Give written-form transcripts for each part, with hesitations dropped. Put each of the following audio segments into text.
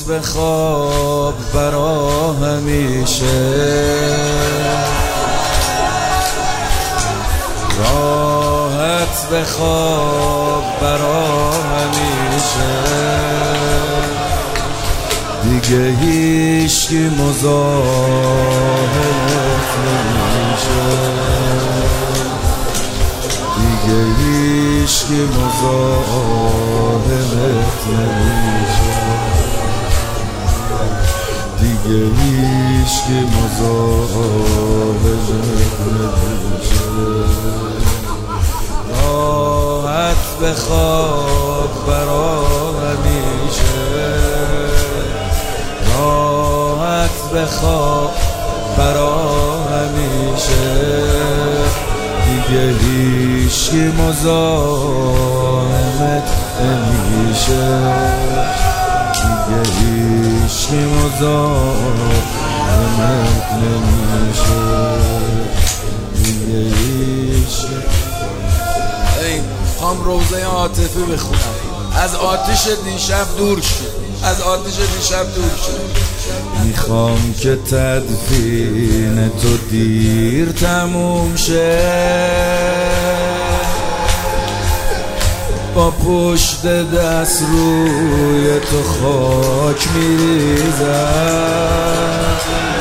بخواب برا همیشه، راحت بخواب برا همیشه. دیگه هیچکی مزاحمت نمیشه، دیگه هیچکی مزاحمت نمیشه، دیگه هیچکی مزاحمت نمیشه. راحت بخواب برا همیشه، راحت بخواب برا همیشه. دیگه هیچکی مزاحمت نمیشه، دیگه هیچکی مزاحمت نمیشه، دیگه هیچکی. میخوام روزه عاطفی بخونم. از آتش دیشب دور شد، از آتش دیشب دور شد. میخوام که تدفین تو دیر تموم شه، با پشت دست روی تو خاک میریزم.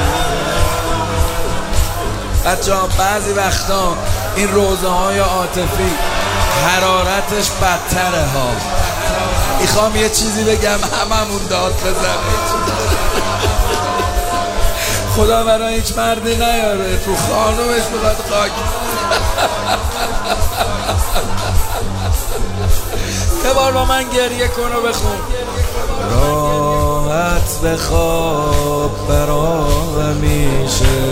بچه‌ها بعضی وقتا این روزه های عاطفی حرارتش بدتره ها. میخوام یه چیزی بگم هممون داد بزنید. خدا برای هیچ مردی نیاره تو خانومش بخواد خاک. یه بار با من گریه کن و بخون. راحت بخواب برا همیشه،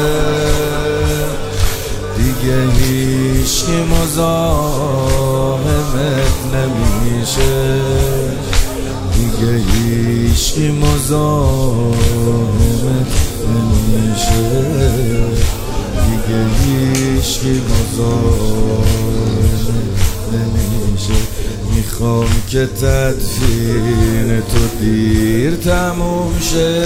دیگه هیچکی مزاحمت نمیشه، دیگه هیچکی مزاحمت نمیشه، دیگه هیچکی مزاحمت نمیشه. میخوام که تدفین تو دیر تموم شه،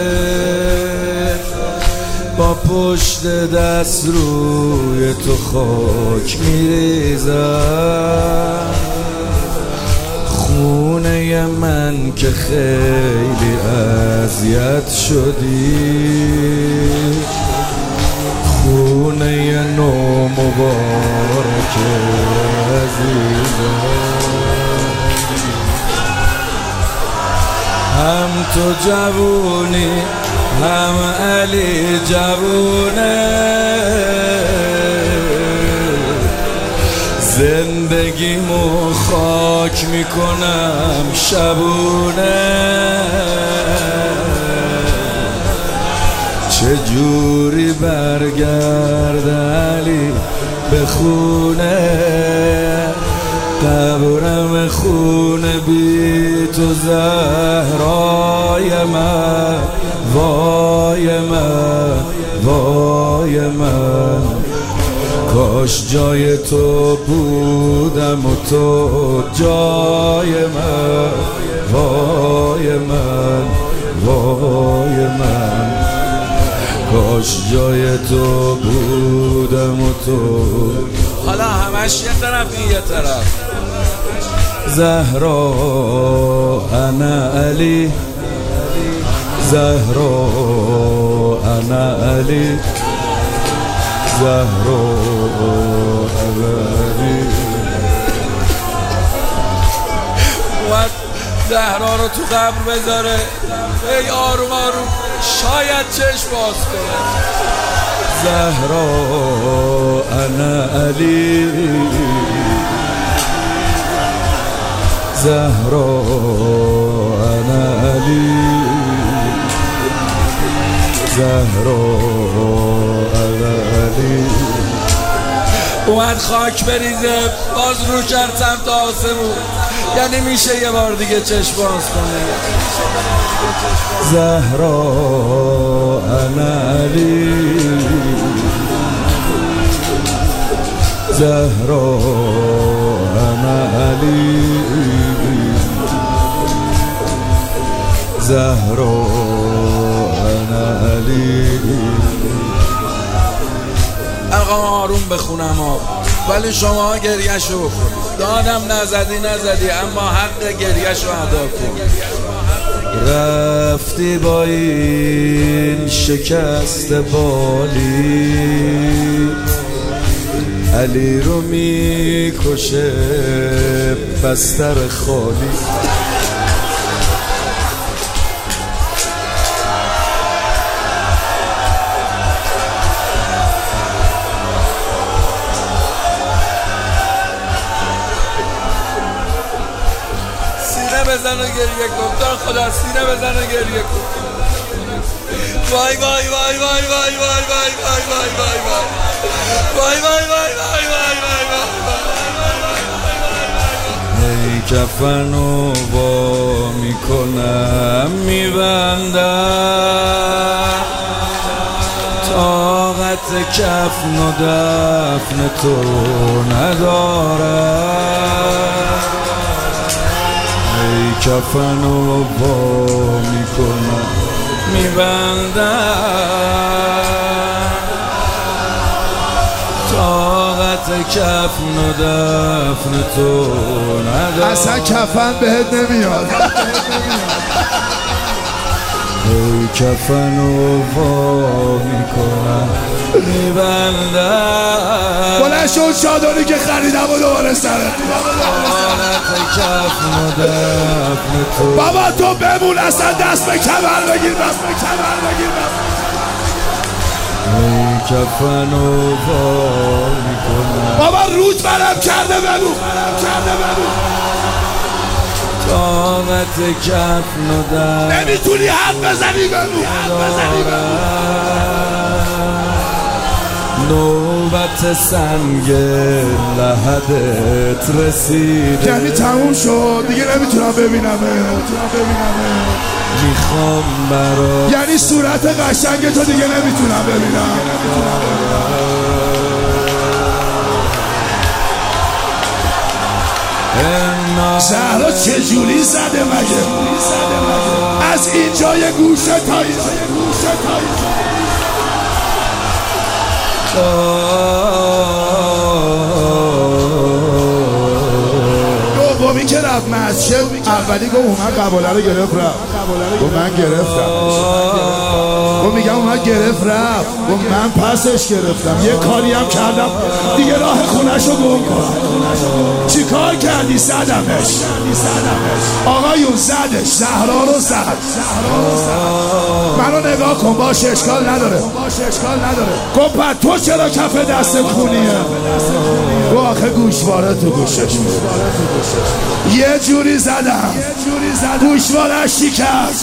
با پشت دست روی تو خاک میریزم. خونه من که خیلی اذیت شدی، خونه نو مبارک عزیزم. هم تو جوونی هم علی جوونه، زندگیمو خاک میکنم شبونه. چجوری برگرد علی به خونه، قبرم خونه بی تو زهرای من. وای من، وای من، کاش جای تو بودم و تو جای من. وای من، وای من، کاش جای تو بودم و تو. حالا همش یه طرف این یه طرف. زهرا انا علی، زهرا انا علی، زهرا انا علی. اومد زهرا رو تو قبر بذاره. ای آروم آروم شاید چشم باز کنه. زهرا انا علی، زهرا انا علی، زهرا انا علی. اومد خاک بریزه، باز رو کرد سمت آسمون. یعنی میشه یه بار دیگه چشم باز کنه. زهرا انا علی، زهرا انا علی، زهرا انا علی. الان آروم بخونم ولی شما گریه‌شو بکنید. دادم نزدی اما حق گریه‌شو ادا کن. رفتی با این شکست بالی، علی رو میکشه بستر خالی. بزن و گریه کن، تا خدا سینه بزن و گریه کن. وای وای وای وای وای وای وای وای وای وای وای وای وای وای وای وای وای. ای کفنو وا میکنم میبندم، طاقت کفن و دفن تو ندارم. ای کفنو وا میکنم میبندم، طاقت کفن و دفن تو ندارم. اصلا کفن بهت نمیاد. ای کفنو وا میکنم میبندم، بلند شد چادری که خریدم و دوباره سرت. بابا تو بمون، اصلا دست به کمر بگیر، دست به کمر بگیر. ای کفنو وا میکنم. بابا رود برم کرده بمون. طاقت کفن و دفن نمیتونی حد بزنی بمون. نوبت سنگ لحدت رسیده، یعنی تموم شد دیگه، نمیتونم ببینم. میخوام برات، یعنی صورت قشنگ تو دیگه نمیتونم ببینم. زهرا چجوری زده مگه؟ از اینجای گوشه تا دومی که رفت مسجد، اولی گفت اومد قباله رو گرفت رفت. گفت من گرفتم. گفت میگم اومد گرفت رفت. گفت من پسش گرفتم. یه کاری هم کردم دیگه، راه خونش رو گم کنم. چی کار کردی؟ زدمش. آقایون زدش، زهرا رو زد. منو نگاه کن، باشه اشکال نداره. گفت تو چرا کف دست خونیه؟ گفت آخه گوشواره تو گوشش. یه جوری زدم گوشواره شکست.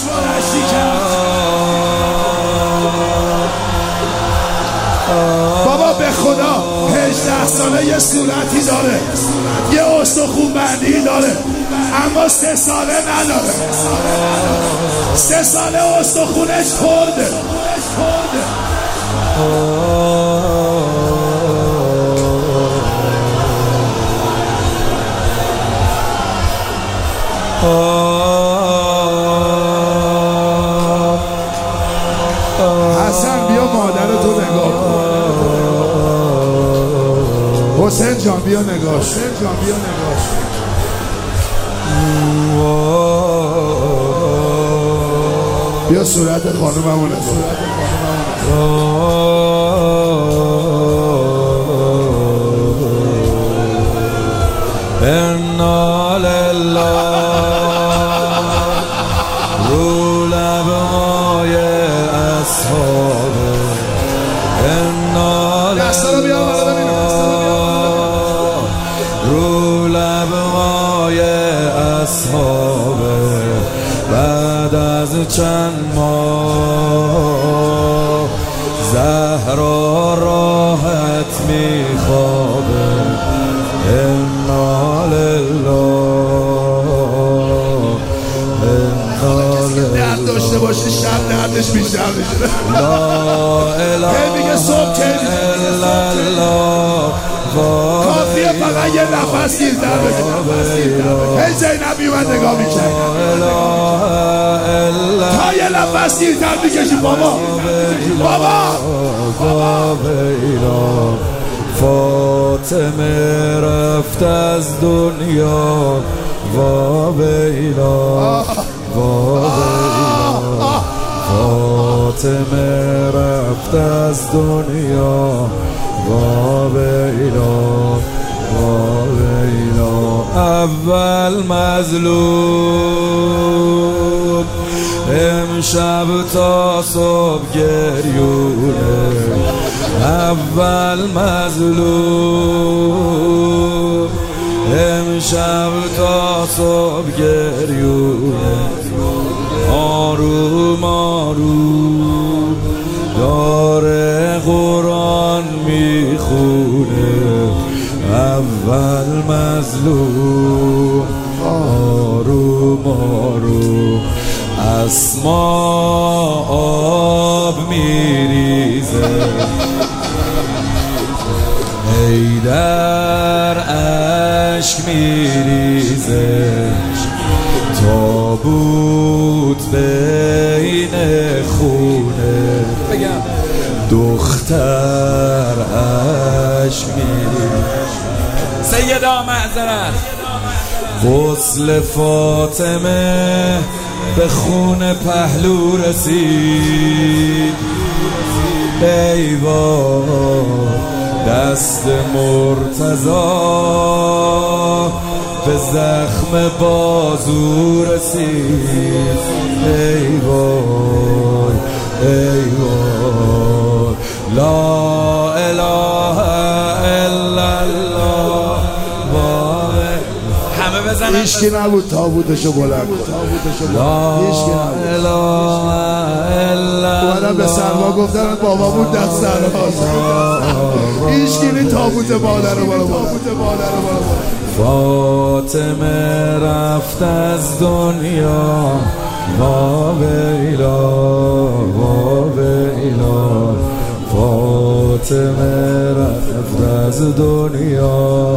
بابا به خدا 18 ساله یه صورتی داره، یه استخون بندی داره، اما 3 ساله نداره. 3 ساله استخونش خورده. حسن بیا مادرتو نگاه کن. حسین جان بیا نگاش. بیا صورت خانوممو نگاه. انا لله رو لبهای اصحابه، انا لله رو لبهای اصحابه. بعد از چند ماه زهرا راحت میخوابه. انا لله درد داشته باشه شب دردش بیشتر میشه. لا اله میگه صبح الا الله کافیه فقط یه نفس دیرتر بکشم. هی زینبی من نگاه میکنم تا یه نفس دیرتر میکشی بابا. فاطمه رفت از دنیا وا ویلا فاطمه رفت از دنیا وا ویلا اول مظلوم امشب تا صبح گریونه اول مظلوم امشب تا صبح گریونه آروم آروم داره قرآن میخونه اول مظلوم آروم آروم اسما آب میریزه حیدر اشک میریزه تابوت بین خونه دختر اشک میریزه سیدا معذرت غسل فاطمه به خون پهلو رسید ای وای دست مرتضی به زخم بازو رسید ای وای لا اله الا الله همه بزنن هیچکی نبود تابوتشو بلند لا اله الا اومدن به سرما گفتن بابامون دست سرماست هیچکی تابوت بالا رو بالا فاطمه رفت از دنیا وا ویلا فاطمه رفت از دنیا